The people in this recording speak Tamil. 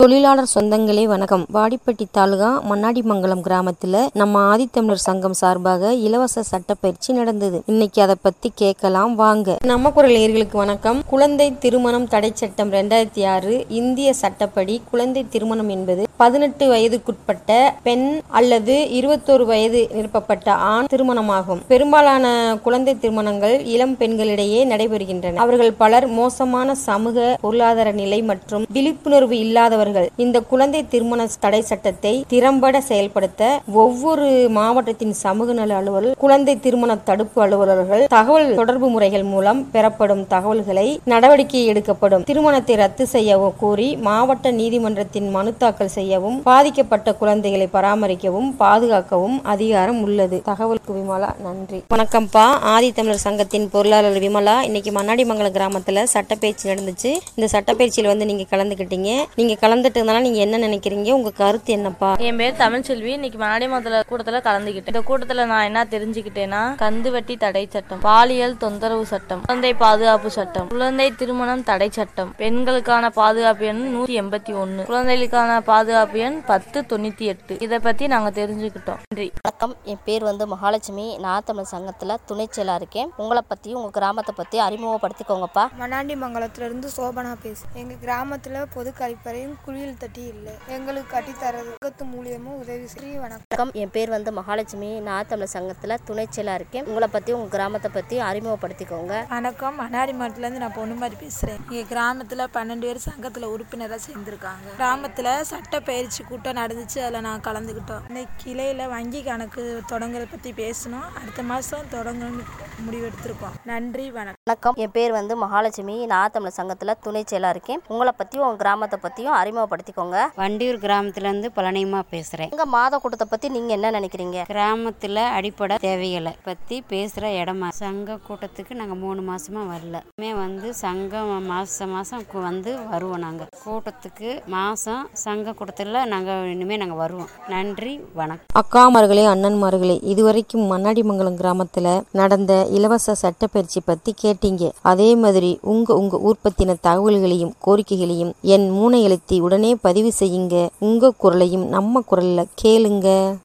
தொழிலாளர் சொந்தங்களே வணக்கம். வாடிப்பட்டி தாலுகா மண்ணாடிமங்கலம் கிராமத்துல நம்ம ஆதித்தமிழர் சங்கம் சார்பாக இலவச சட்டப்பயிற்சி நடந்தது. இன்னைக்கு அதை பத்தி கேட்கலாம் வாங்க. நம்ம குரல் நேயர்களுக்கு வணக்கம். குழந்தை திருமணம் தடை சட்டம் 2006 இந்திய சட்டப்படி குழந்தை திருமணம் என்பது 18 வயதுக்குட்பட்ட பெண் அல்லது 21 வயது நிரப்பப்பட்ட ஆண் திருமணமாகும். பெரும்பாலான குழந்தை திருமணங்கள் இளம் பெண்களிடையே நடைபெறுகின்றன. அவர்கள் பலர் மோசமான சமூக பொருளாதார நிலை மற்றும் விழிப்புணர்வு இல்லாதவர்கள். இந்த குழந்தை திருமண தடை சட்டத்தை திறம்பட செயல்படுத்த ஒவ்வொரு மாவட்டத்தின் சமூக நல அலுவலர், குழந்தை திருமண தடுப்பு அலுவலர்கள் தகவல் தொடர்பு முறைகள் மூலம் பெறப்படும் தகவல்களை நடவடிக்கை எடுக்கப்படும். திருமணத்தை ரத்து செய்ய கோரி மாவட்ட நீதிமன்றத்தின் மனு தாக்கல் செய்யவும், பாதிக்கப்பட்ட குழந்தைகளை பராமரிக்கவும் பாதுகாக்கவும் அதிகாரம் உள்ளது. தகவலுக்கு விமலா. நன்றி. வணக்கம்ப்பா. ஆதித்தமிழர் சங்கத்தின் பொருளாளர் விமலா. இன்னைக்கு மண்ணாடிமங்கலம் கிராமத்துல சட்டப்பயிற்சி நடந்துச்சு. இந்த சட்டப்பயிற்சியில நீங்க கலந்துக்கிட்டீங்க. நீங்க கலந்துட்டதுனால நீங்க என்ன நினைக்கிறீங்க? உங்க கருத்து என்னப்பா? என் பேர் தமிழ்செல்வி. இன்னைக்கு மண்ணாடிமங்கல கூட்டத்துல கலந்துக்கிட்டேன். இந்த கூட்டத்துல நான் என்ன தெரிஞ்சுக்கிட்டேன்னா, கந்து வட்டி தடை சட்டம், பாலியல் தொந்தரவு சட்டம், குழந்தை பாதுகாப்பு சட்டம், குழந்தை திருமணம் தடை சட்டம், பெண்களுக்கான பாதுகாப்பு எண் 181, குழந்தைகளுக்கான பாதுகாப்பு எண் 1098. இதை பத்தி நாங்க தெரிஞ்சுக்கிட்டோம். நன்றி. வணக்கம். என் பேர் மகாலட்சுமி. நான் தமிழ் சங்கத்துல துணை செயலா இருக்கேன். உங்களை பத்தி உங்க கிராமத்தை பத்தி அறிமுகப்படுத்திக்கோங்கப்பா. மண்ணாடிமங்கலத்துல இருந்து சோபனா பேசு. எங்க கிராமத்துல பொது கழிப்பறையும் குளியல் தட்டி இல்லை. எங்களுக்கு கட்டித்தரது மூலியமும் உதவி செய்ய. வணக்கம். என் பேர் மகாலட்சுமி. நான் தமிழ் சங்கத்துல துணை செயலா இருக்கேன். உங்களை பத்தி உங்க கிராமத்தை பத்தி அறிமுகப்படுத்திக்கோங்க. வணக்கம். மண்ணாடிமங்கலத்துல இருந்து நான் பொண்ணு மாதிரி பேசுறேன். எங்க கிராமத்துல 12 பேர் சங்கத்துல உறுப்பினராக சேர்ந்திருக்காங்க. கிராமத்துல சட்ட பயிற்சி கூட்டம் நடந்துச்சு. அதுல நான் கலந்துக்கிட்டோம். இன்னைக்கு கிளையில வங்கி கணக்கு தொடங்குறத பத்தி பேசணும். அடுத்த மாசம் தொடங்கணும்னு முடிவெடுத்திருக்கோம். நன்றி. வணக்கம். என் பேர் மகாலட்சுமி. நான் தமிழ் சங்கத்துல துணை செயலா இருக்கேன். உங்களை பத்தி உங்க கிராமத்தை பத்தியும் அறிமுகப்படுத்திக்கோங்க. வண்டியூர் கிராமத்துல இருந்து பழனியம்மா பேசுறேன். உங்க மாத கூட்டத்தை பத்தி நீங்க என்ன நினைக்கிறீங்க? கிராமத்துல அடிப்படை தேவைகளை பத்தி பேசுற இடமா. சங்க கூட்டத்துக்கு நாங்க 3 மாசமா வரல. சங்கம் மாசம் வருவோம். நாங்க கூட்டத்துக்கு மாசம் சங்க கூட்டத்துல இனிமே நாங்க வருவோம். நன்றி. வணக்கம். அக்காமார்களே, அண்ணன்மார்களே, இதுவரைக்கும் மண்ணாடிமங்கலம் கிராமத்துல நடந்த இலவச சட்டப்பயிற்சி பத்தி கேட்டீங்க. அதே மாதிரி உங்க ஊர் பத்தின தகவல்களையும் கோரிக்கைகளையும் என் மூனை எழுத்தி உடனே பதிவு செய்யுங்க. உங்க குரலையும் நம்ம குரல்ல கேளுங்க.